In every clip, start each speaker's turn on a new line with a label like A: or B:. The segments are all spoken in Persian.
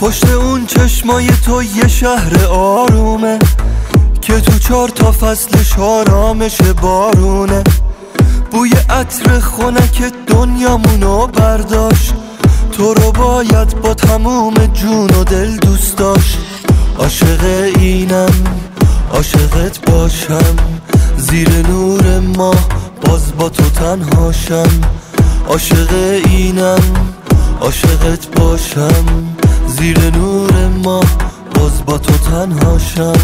A: پشت اون چشمای تو یه شهر آرومه که تو 4 تا فصلش آرامش بارونه. بوی عطر خنک دنیامونو برداشت، تو رو باید با تموم جون و دل دوست داشت. عاشق اینم عاشقت باشم، زیر نور ماه باز با تو تنهاشم. عاشق اینم عاشقت باشم، زیر نور ماه باز با تو تنهاشم.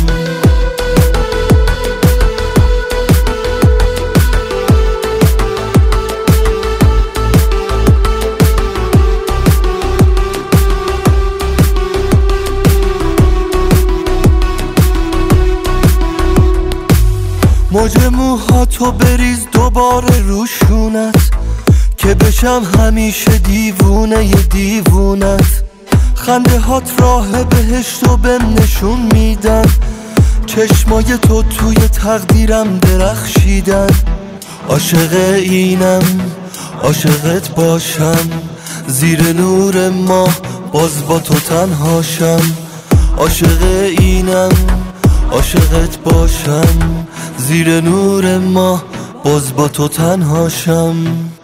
A: موج موهاتو بریز دوباره روشونت که بشم همیشه دیوونه ی دیوونت. خنده هات راه بهشتو بهم نشون میدن، چشمای تو توی تقدیرم درخشیدن. عاشق اینم عاشقت باشم، زیر نور ماه باز با تو تنهاشم. عاشق اینم عاشقت باشم، زیر نور ماه باز با تو تنهاشم.